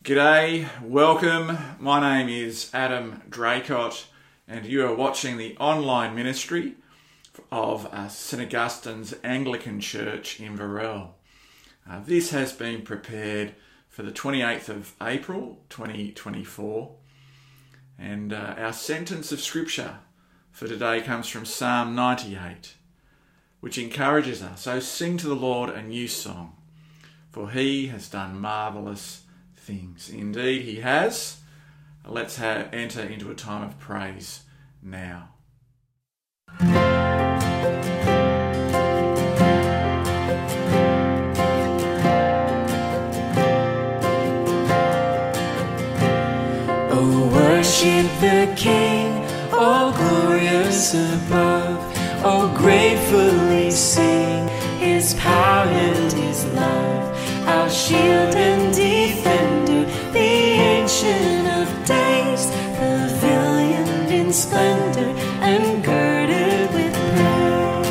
G'day, welcome. My name is Adam Draycott and you are watching the online ministry of St Augustine's Anglican Church in Varel. This has been prepared for the 28th of April 2024 and our sentence of scripture for today comes from Psalm 98, which encourages us, "Oh, sing to the Lord a new song, for he has done marvellous things." Indeed, he has. Let's enter into a time of praise now. Oh, worship the King, all glorious above. Oh, gratefully sing his power and his love. Our shield and defender, the Ancient of Days, pavilioned in splendor and girded with praise.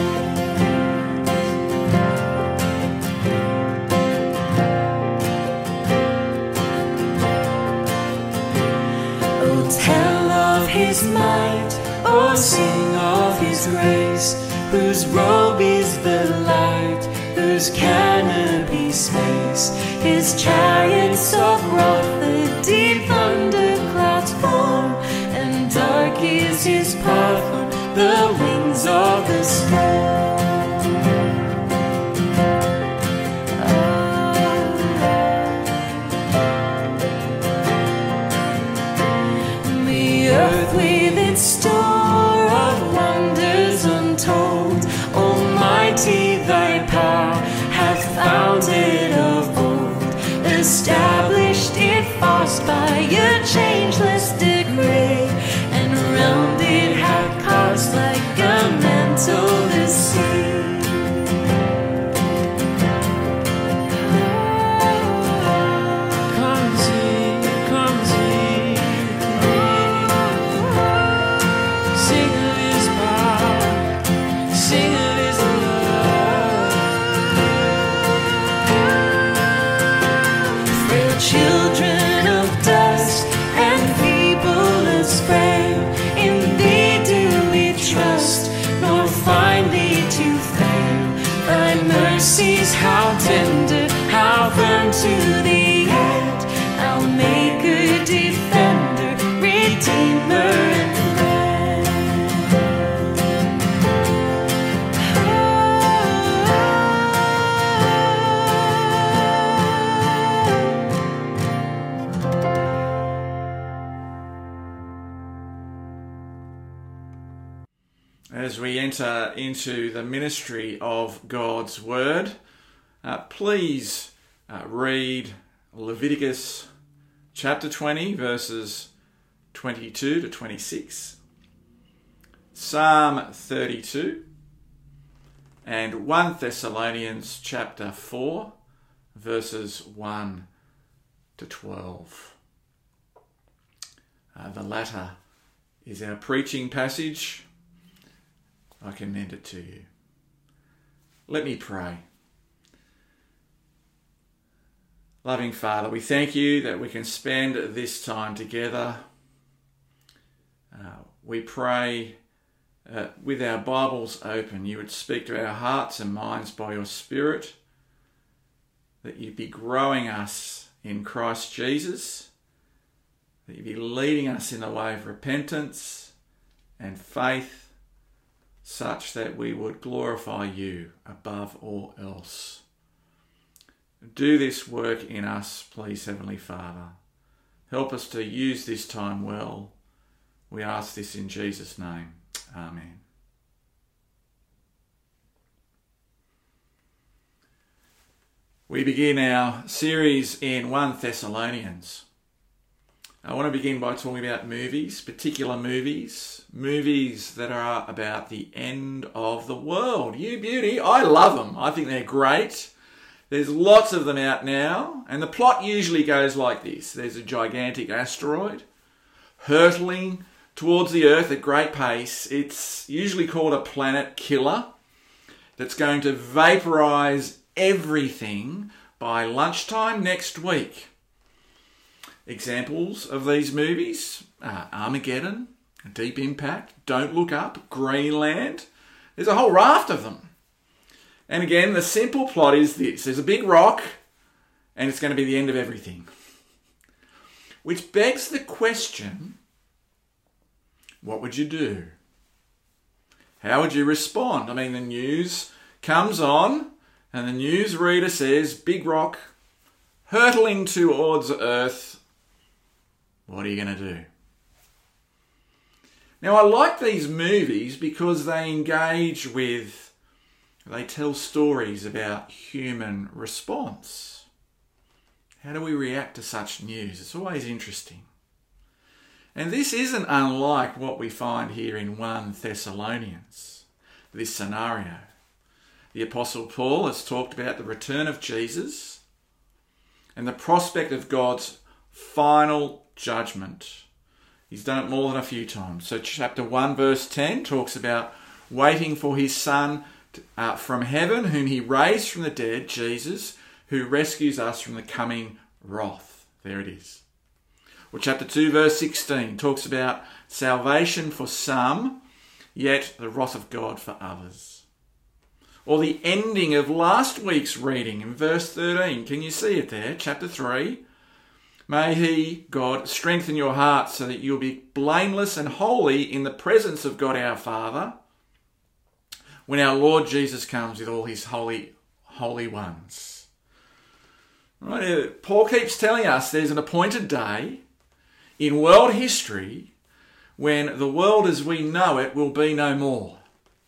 Oh, tell of his might, oh, sing of his grace, whose robe is the light, whose canopy space, his chariots of wrath, the deep thunderclouds form, and dark is his path on the wings of the storm. The earth with its store of wonders untold, Almighty thy power hath founded of old, established it fast by a changeless decree, and round it hath cast like a mantle the sea. Come sing, sing of his power, sing of his children of dust and feeble as frail, in thee do we trust, nor find thee to fail. Thy mercies how tender, how firm to the end, our Maker, Defender, Redeemer, and As we enter into the ministry of God's Word, please read Leviticus chapter 20, verses 22 to 26, Psalm 32, and 1 Thessalonians chapter 4, verses 1 to 12. The latter is our preaching passage. I commend it to you. Let me pray. Loving Father, we thank you that we can spend this time together. We pray with our Bibles open, you would speak to our hearts and minds by your Spirit, that you'd be growing us in Christ Jesus, that you'd be leading us in the way of repentance and faith, such that we would glorify you above all else. Do this work in us, please, Heavenly Father. Help us to use this time well. We ask this in Jesus' name. Amen. We begin our series in 1 Thessalonians. I want to begin by talking about movies, particular movies that are about the end of the world. You beauty, I love them. I think they're great. There's lots of them out now, and the plot usually goes like this. There's a gigantic asteroid hurtling towards the Earth at great pace. It's usually called a planet killer that's going to vaporize everything by lunchtime next week. examples of these movies are Armageddon, Deep Impact, Don't Look Up, Greenland. There's a whole raft of them. And again, the simple plot is this. There's a big rock and it's going to be the end of everything. Which begs the question, what would you do? How would you respond? I mean, the news comes on and the newsreader says, big rock hurtling towards Earth. What are you going to do? Now, I like these movies because they engage with, they tell stories about human response. How do we react to such news? It's always interesting. And this isn't unlike what we find here in 1 Thessalonians, this scenario. The Apostle Paul has talked about the return of Jesus and the prospect of God's final judgment. He's done it more than a few times. So chapter 1 verse 10 talks about waiting for his Son from heaven, whom he raised from the dead, Jesus, who rescues us from the coming wrath. There it is. Or chapter 2 verse 16 talks about salvation for some, yet the wrath of God for others. Or the ending of last week's reading in verse 13. Can you see it there? Chapter 3. May he, God, strengthen your heart so that you'll be blameless and holy in the presence of God our Father when our Lord Jesus comes with all his holy ones. Right? Paul keeps telling us there's an appointed day in world history when the world as we know it will be no more.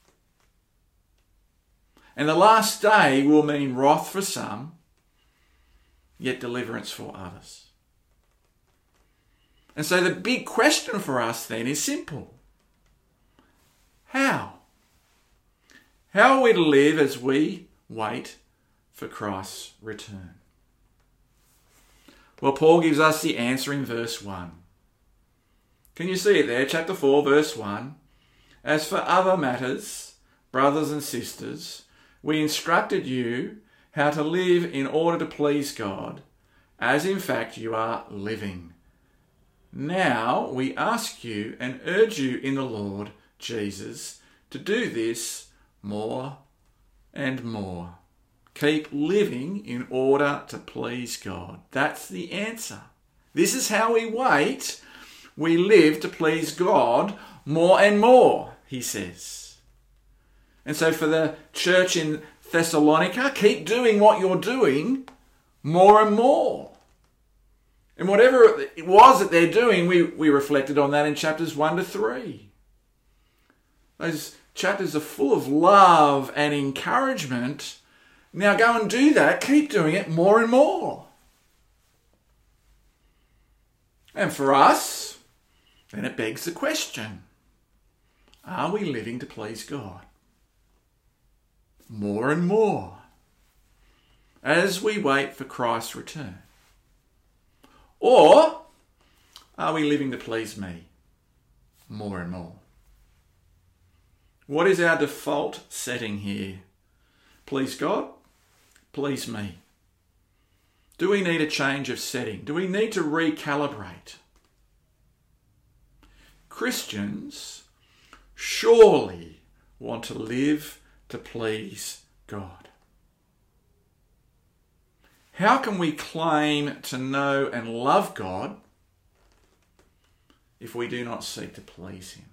And the last day will mean wrath for some, yet deliverance for others. And so the big question for us then is simple. How? How are we to live as we wait for Christ's return? Well, Paul gives us the answer in verse 1. Can you see it there? Chapter 4, verse 1. As for other matters, brothers and sisters, we instructed you how to live in order to please God, as in fact you are living. Now we ask you and urge you in the Lord Jesus to do this more and more. Keep living in order to please God. That's the answer. This is how we wait. We live to please God more and more, he says. And so for the church in Thessalonica, keep doing what you're doing more and more. And whatever it was that they're doing, we reflected on that in chapters 1 to 3. Those chapters are full of love and encouragement. Now go and do that. Keep doing it more and more. And for us, then it begs the question, are we living to please God? More and more as we wait for Christ's return. Or are we living to please me more and more? What is our default setting here? Please God? Please me? Do we need a change of setting? Do we need to recalibrate? Christians surely want to live to please God. How can we claim to know and love God if we do not seek to please him?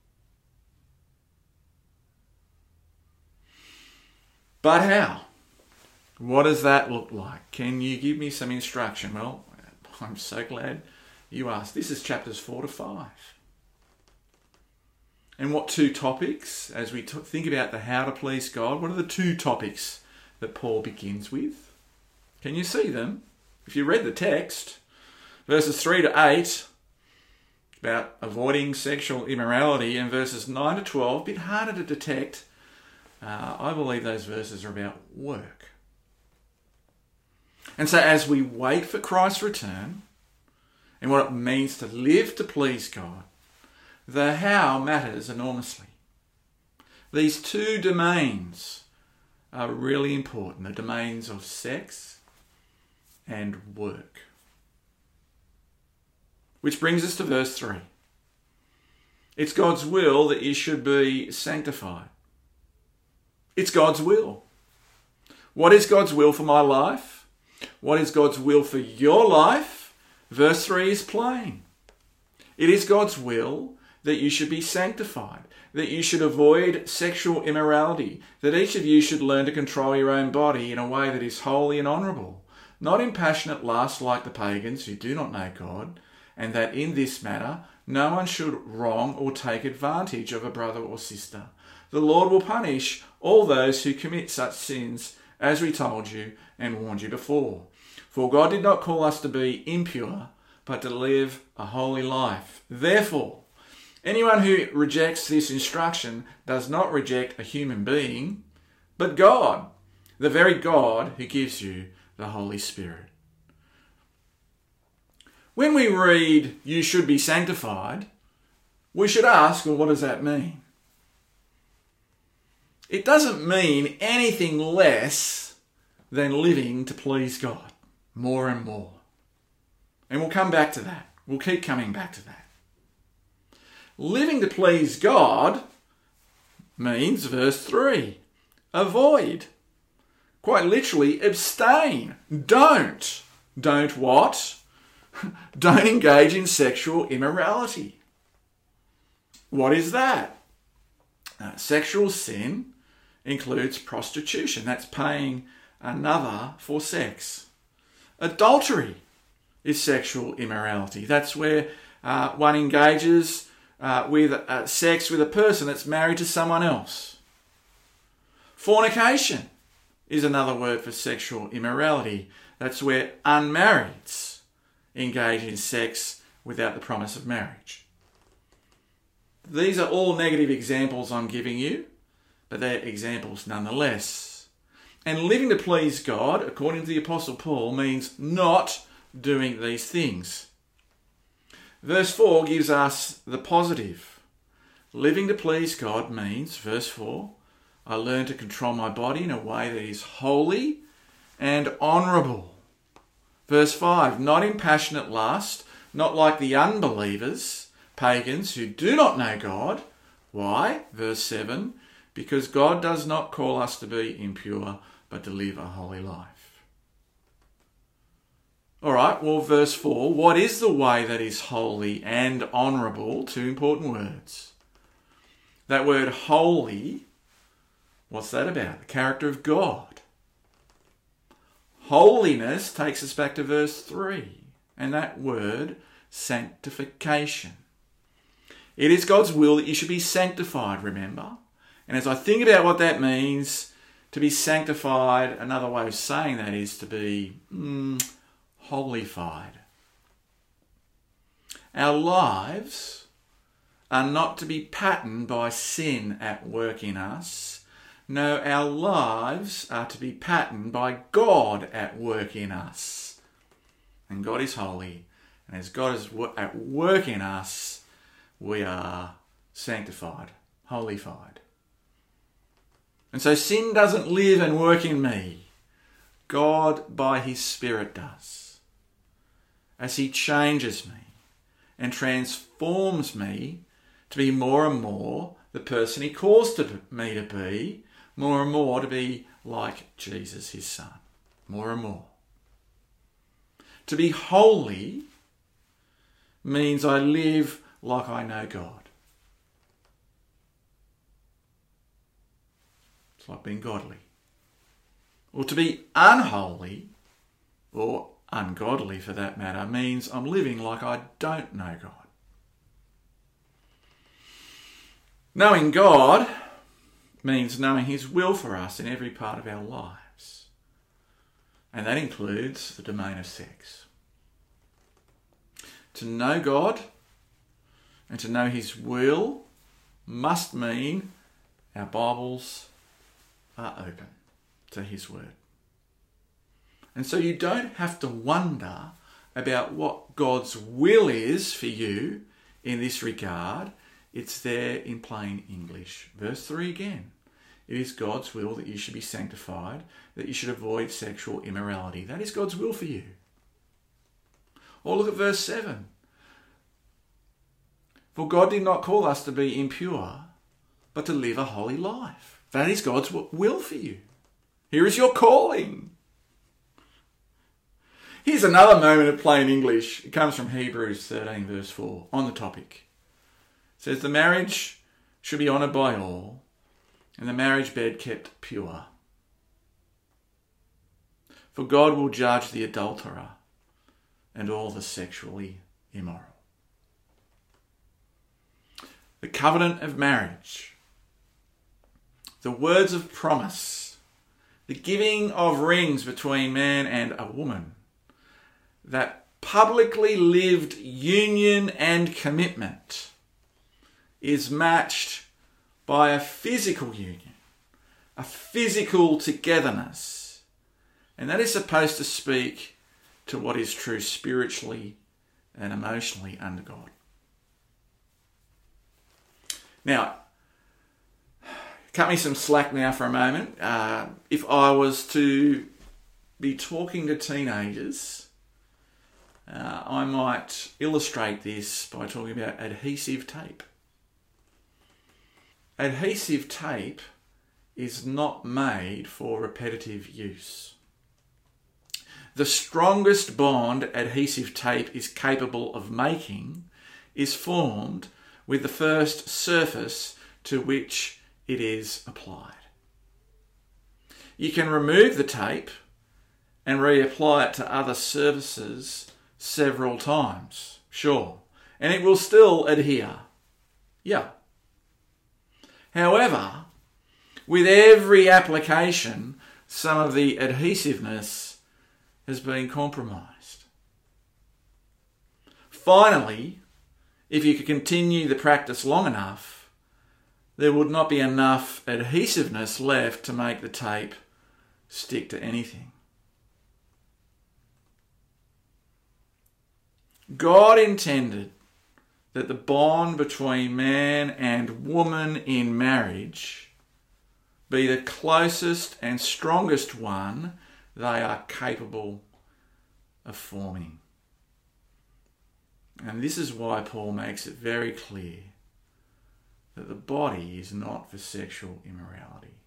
But how? What does that look like? Can you give me some instruction? Well, I'm so glad you asked. This is chapters 4 to 5. And what two topics, as we think about the how to please God, what are the two topics that Paul begins with? Can you see them? If you read the text, verses 3 to 8, about avoiding sexual immorality, and verses 9 to 12, a bit harder to detect. I believe those verses are about work. And so as we wait for Christ's return, and what it means to live to please God, the how matters enormously. These two domains are really important, the domains of sex and work. Which brings us to verse 3. It's God's will that you should be sanctified. It's God's will. What is God's will for my life? What is God's will for your life? Verse 3 is plain. It is God's will that you should be sanctified, that you should avoid sexual immorality, that each of you should learn to control your own body in a way that is holy and honourable, not in passionate lust like the pagans who do not know God, and that in this matter no one should wrong or take advantage of a brother or sister. The Lord will punish all those who commit such sins, as we told you and warned you before. For God did not call us to be impure, but to live a holy life. Therefore, anyone who rejects this instruction does not reject a human being, but God, the very God who gives you the Holy Spirit. When we read, you should be sanctified, we should ask, well, what does that mean? It doesn't mean anything less than living to please God more and more. And we'll come back to that. We'll keep coming back to that. Living to please God means, verse 3, avoid. Quite literally, abstain. Don't. Don't what? Don't engage in sexual immorality. What is that? Sexual sin includes prostitution. That's paying another for sex. Adultery is sexual immorality. That's where one engages with sex with a person that's married to someone else. Fornication is another word for sexual immorality. That's where unmarrieds engage in sex without the promise of marriage. These are all negative examples I'm giving you, but they're examples nonetheless. And living to please God, according to the Apostle Paul, means not doing these things. Verse 4 gives us the positive. Living to please God means, verse 4, I learn to control my body in a way that is holy and honourable. Verse 5, not in passionate lust, not like the unbelievers, pagans who do not know God. Why? Verse 7, because God does not call us to be impure, but to live a holy life. All right, well, verse 4, what is the way that is holy and honourable? Two important words. That word holy, what's that about? The character of God. Holiness takes us back to verse 3, and that word, sanctification. It is God's will that you should be sanctified, remember? And as I think about what that means, to be sanctified, another way of saying that is to be holified. Our lives are not to be patterned by sin at work in us. No, our lives are to be patterned by God at work in us. And God is holy. And as God is at work in us, we are sanctified, holified. And so sin doesn't live and work in me. God, by his Spirit, does. As he changes me and transforms me to be more and more the person he calls me to be, more and more to be like Jesus, his Son. More and more. To be holy means I live like I know God. It's like being godly. Or to be unholy, or ungodly for that matter, means I'm living like I don't know God. Knowing God means knowing his will for us in every part of our lives. And that includes the domain of sex. To know God and to know his will must mean our Bibles are open to his word. And so you don't have to wonder about what God's will is for you in this regard. It's there in plain English. Verse 3 again. It is God's will that you should be sanctified, that you should avoid sexual immorality. That is God's will for you. Or look at verse 7. For God did not call us to be impure, but to live a holy life. That is God's will for you. Here is your calling. Here's another moment of plain English. It comes from Hebrews 13 verse 4 on the topic. It says, the marriage should be honoured by all, and the marriage bed kept pure. For God will judge the adulterer and all the sexually immoral. The covenant of marriage, the words of promise, the giving of rings between man and a woman, that publicly lived union and commitment is matched by a physical union, a physical togetherness. And that is supposed to speak to what is true spiritually and emotionally under God. Now, cut me some slack now for a moment. If I was to be talking to teenagers, I might illustrate this by talking about adhesive tape. Adhesive tape is not made for repetitive use. The strongest bond adhesive tape is capable of making is formed with the first surface to which it is applied. You can remove the tape and reapply it to other surfaces several times, sure, and it will still adhere. Yeah. However, with every application, some of the adhesiveness has been compromised. Finally, if you could continue the practice long enough, there would not be enough adhesiveness left to make the tape stick to anything. God intended that the bond between man and woman in marriage be the closest and strongest one they are capable of forming. And this is why Paul makes it very clear that the body is not for sexual immorality.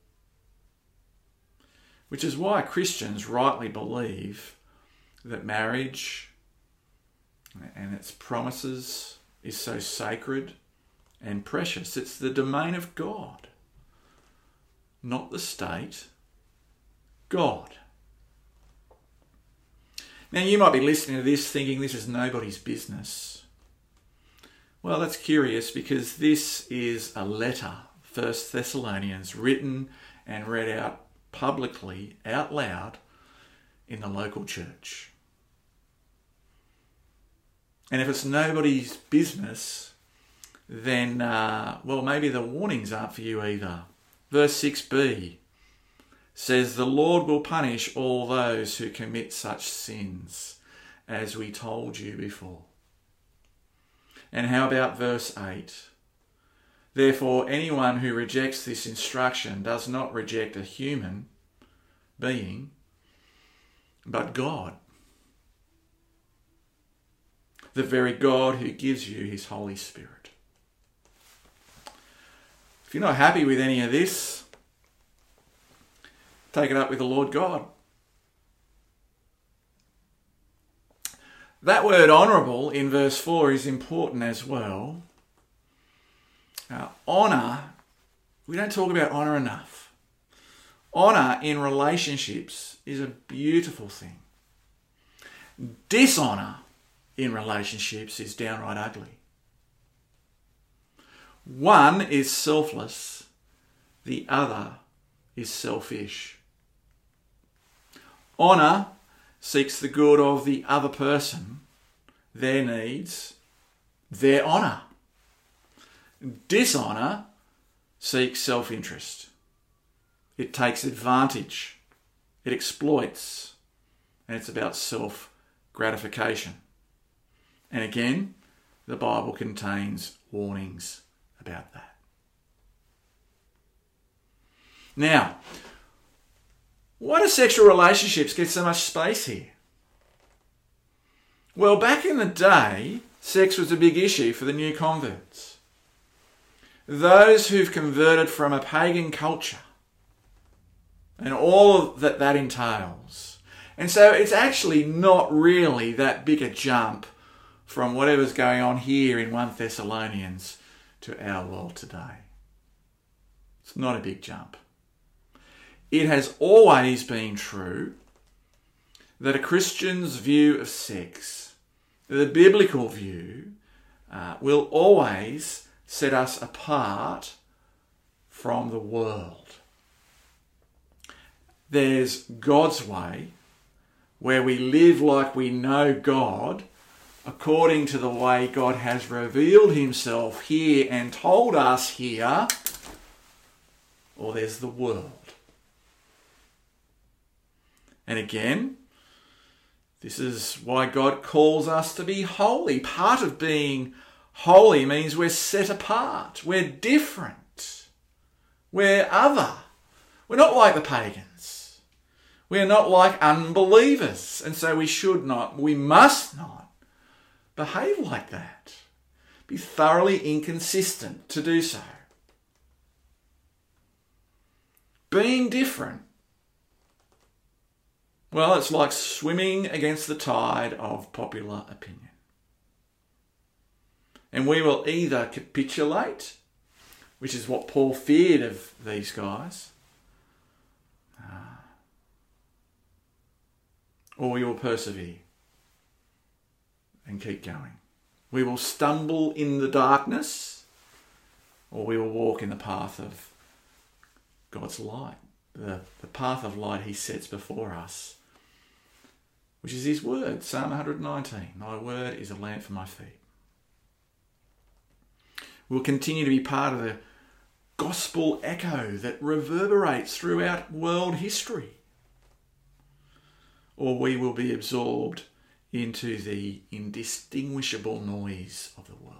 Which is why Christians rightly believe that marriage and its promises is so sacred and precious. It's the domain of God, not the state, God. Now you might be listening to this thinking this is nobody's business. Well, that's curious because this is a letter, 1 Thessalonians, written and read out publicly, out loud, in the local church. And if it's nobody's business, then, maybe the warnings aren't for you either. Verse 6b says, the Lord will punish all those who commit such sins, as we told you before. And how about verse 8? Therefore, anyone who rejects this instruction does not reject a human being, but God. The very God who gives you his Holy Spirit. If you're not happy with any of this, take it up with the Lord God. That word honourable in verse 4 is important as well. Honour, we don't talk about honour enough. Honour in relationships is a beautiful thing. Dishonour in relationships is downright ugly. One is selfless, the other is selfish. Honour seeks the good of the other person, their needs, their honour. Dishonour seeks self-interest. It takes advantage. It exploits. And it's about self-gratification. And again, the Bible contains warnings about that. Now, why do sexual relationships get so much space here? Well, back in the day, sex was a big issue for the new converts. Those who've converted from a pagan culture and all that entails. And so it's actually not really that big a jump from whatever's going on here in 1 Thessalonians to our world today. It's not a big jump. It has always been true that a Christian's view of sex, the biblical view, will always set us apart from the world. There's God's way, where we live like we know God, according to the way God has revealed himself here and told us here, or there's the world. And again, this is why God calls us to be holy. Part of being holy means we're set apart. We're different. We're other. We're not like the pagans. We're not like unbelievers. And so we must not behave like that. Be thoroughly inconsistent to do so. Being different, well, it's like swimming against the tide of popular opinion. And we will either capitulate, which is what Paul feared of these guys, or we will persevere and keep going. We will stumble in the darkness, or we will walk in the path of God's light, the path of light he sets before us, which is his word, Psalm 119. Thy word is a lamp for my feet. We'll continue to be part of the gospel echo that reverberates throughout world history. Or we will be absorbed into the indistinguishable noise of the world.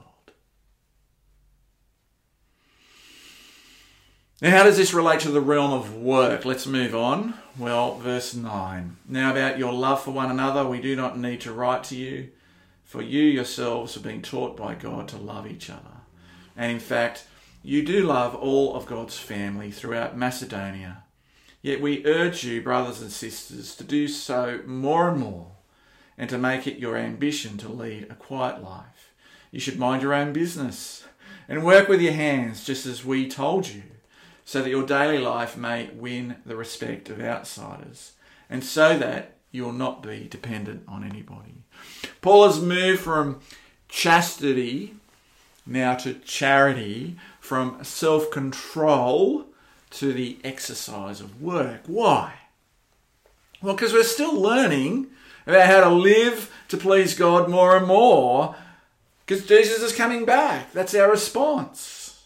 Now, how does this relate to the realm of work? Let's move on. Well, verse 9. Now about your love for one another, we do not need to write to you, for you yourselves have been taught by God to love each other. And in fact, you do love all of God's family throughout Macedonia. Yet we urge you, brothers and sisters, to do so more and more, and to make it your ambition to lead a quiet life. You should mind your own business and work with your hands, just as we told you, so that your daily life may win the respect of outsiders, and so that you will not be dependent on anybody. Paul has moved from chastity now to charity, from self-control to the exercise of work. Why? Well, because we're still learning about how to live to please God more and more, because Jesus is coming back. That's our response.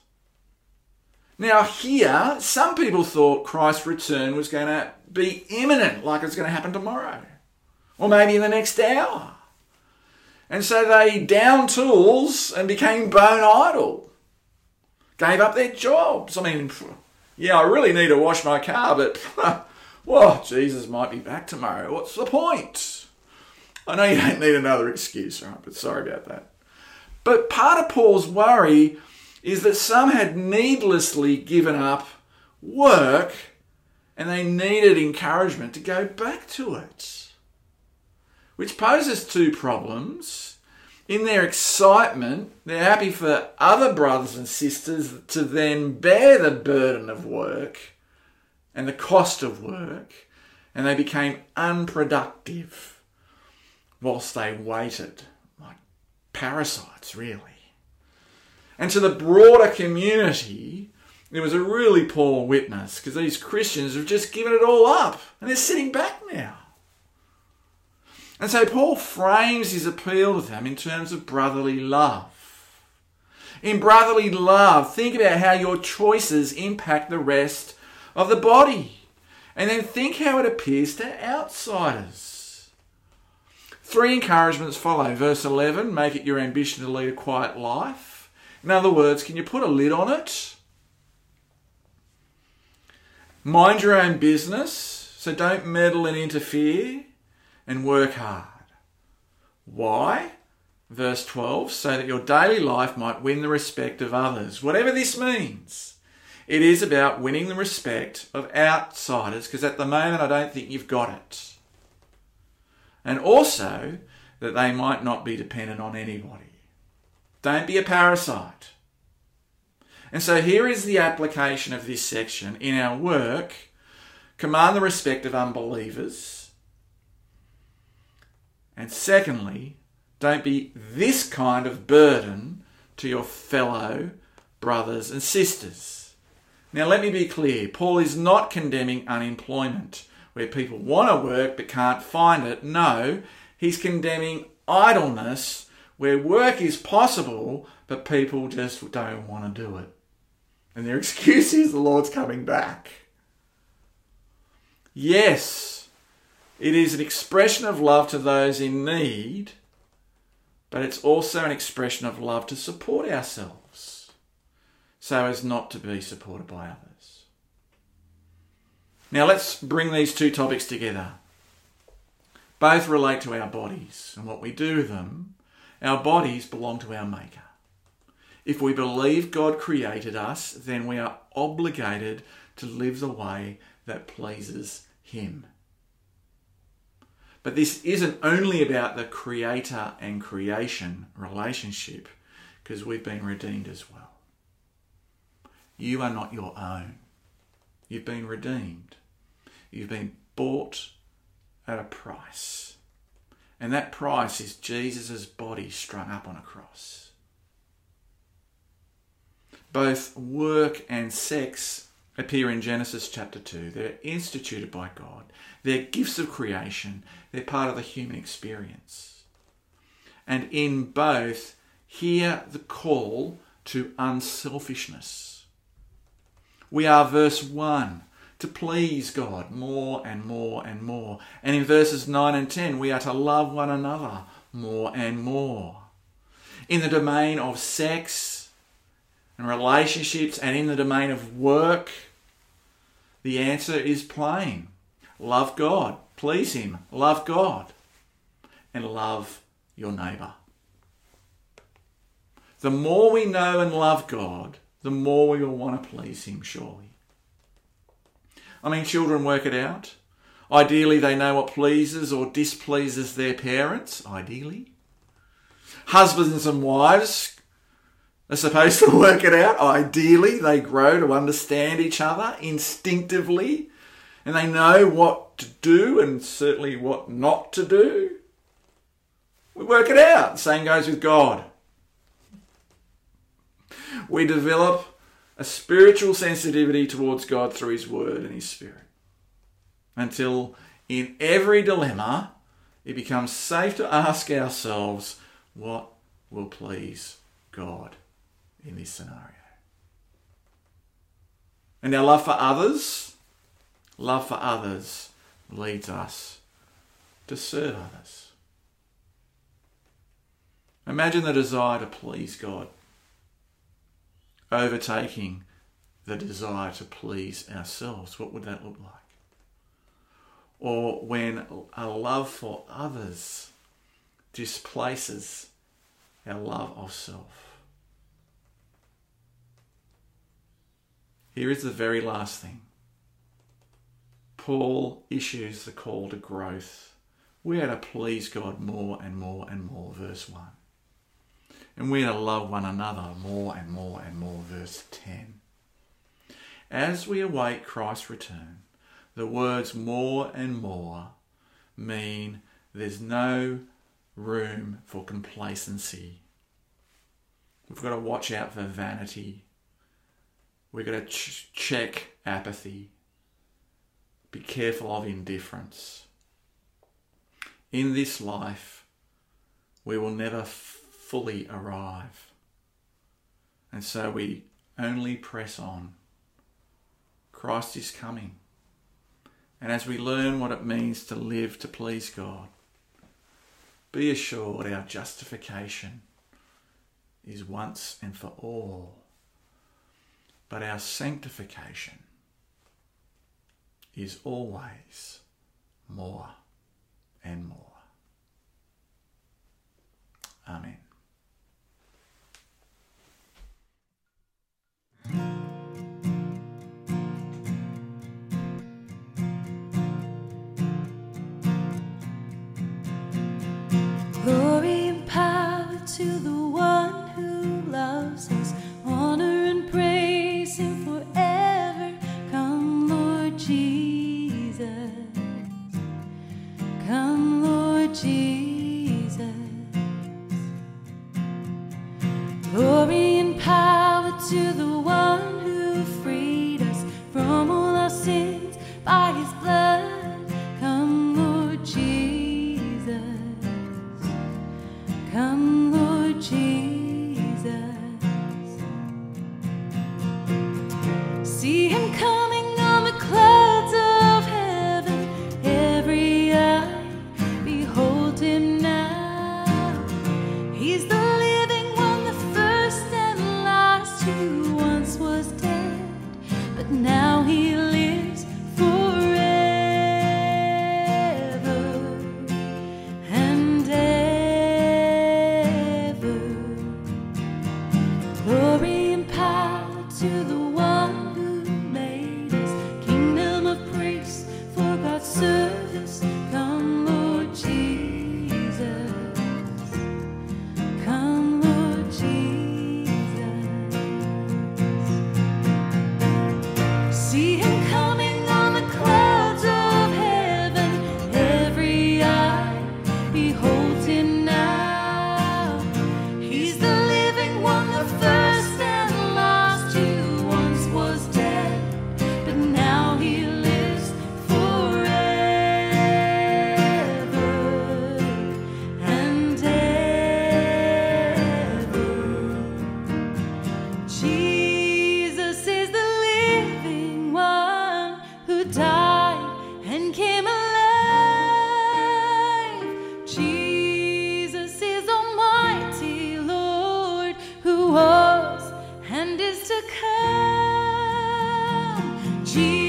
Now here, some people thought Christ's return was going to be imminent, like it's going to happen tomorrow, or maybe in the next hour. And so they downed tools and became bone idle, gave up their jobs. I mean, yeah, I really need to wash my car, but, well, Jesus might be back tomorrow. What's the point? I know you don't need another excuse, right? But sorry about that. But part of Paul's worry is that some had needlessly given up work and they needed encouragement to go back to it, which poses two problems. In their excitement, they're happy for other brothers and sisters to then bear the burden of work and the cost of work, and they became unproductive whilst they waited, like parasites, really. And to the broader community, it was a really poor witness, because these Christians have just given it all up and they're sitting back now. And so Paul frames his appeal to them in terms of brotherly love. In brotherly love, think about how your choices impact the rest of the body. And then think how it appears to outsiders. 3 encouragements follow. Verse 11, make it your ambition to lead a quiet life. In other words, can you put a lid on it? Mind your own business, so don't meddle and interfere, and work hard. Why? verse 12, so that your daily life might win the respect of others. Whatever this means, it is about winning the respect of outsiders, because at the moment I don't think you've got it. And also that they might not be dependent on anybody. Don't be a parasite. And so here is the application of this section. In our work, command the respect of unbelievers. And secondly, don't be this kind of burden to your fellow brothers and sisters. Now let me be clear. Paul is not condemning unemployment, where people want to work but can't find it. No, he's condemning idleness, where work is possible but people just don't want to do it. And their excuse is the Lord's coming back. Yes, it is an expression of love to those in need, but it's also an expression of love to support ourselves so as not to be supported by others. Now let's bring these two topics together. Both relate to our bodies and what we do with them. Our bodies belong to our Maker. If we believe God created us, then we are obligated to live the way that pleases Him. But this isn't only about the creator and creation relationship, because we've been redeemed as well. You are not your own. You've been redeemed. You've been bought at a price. And that price is Jesus' body strung up on a cross. Both work and sex appear in Genesis chapter 2. They're instituted by God. They're gifts of creation. They're part of the human experience. And in both, hear the call to unselfishness. We are, verse 1, to please God more and more and more. And in verses 9 and 10, we are to love one another more and more. In the domain of sex and relationships and in the domain of work, the answer is plain. Love God, please Him, love God, and love your neighbour. The more we know and love God, the more we will want to please Him, surely. I mean, children work it out. Ideally, they know what pleases or displeases their parents, ideally. Husbands and wives are supposed to work it out. Ideally, they grow to understand each other instinctively, and they know what to do and certainly what not to do. We work it out. The same goes with God. We develop a spiritual sensitivity towards God through His Word and His Spirit, until in every dilemma it becomes safe to ask ourselves, what will please God in this scenario? And our love for others leads us to serve others. Imagine the desire to please God overtaking the desire to please ourselves. What would that look like? Or when a love for others displaces our love of self. Here is the very last thing. Paul issues the call to growth. We are to please God more and more and more, verse 1. And we are to love one another more and more and more, verse 10. As we await Christ's return, the words more and more mean there's no room for complacency. We've got to watch out for vanity. We've got to check apathy. Be careful of indifference. In this life, we will never fully arrive. And so we only press on. Christ is coming. And as we learn what it means to live to please God, be assured our justification is once and for all. But our sanctification is always more and more. Amen. Glory and power to the one who loves us. Honor and praise him forever. Come, Lord Jesus. Come, Lord Jesus. Glory and power to the one who freed us from all our sins by his blood. Come, Lord Jesus. Come, Lord Jesus. See him coming on the clouds of heaven. Every eye behold him now. He's the living one, the first and last, who once was dead, but now he lives forever and ever. Glory and power to the one who made us kingdom of priests for God's service. Come, Lord Jesus. Come, Lord Jesus. See him coming on the clouds of heaven. Every eye beholds him now. He's the living one, the first and last, who once was dead, but now he lives forever and ever. Jesus is the living one who died and came alive. Jesus is Almighty Lord, who was and is to come. Jesus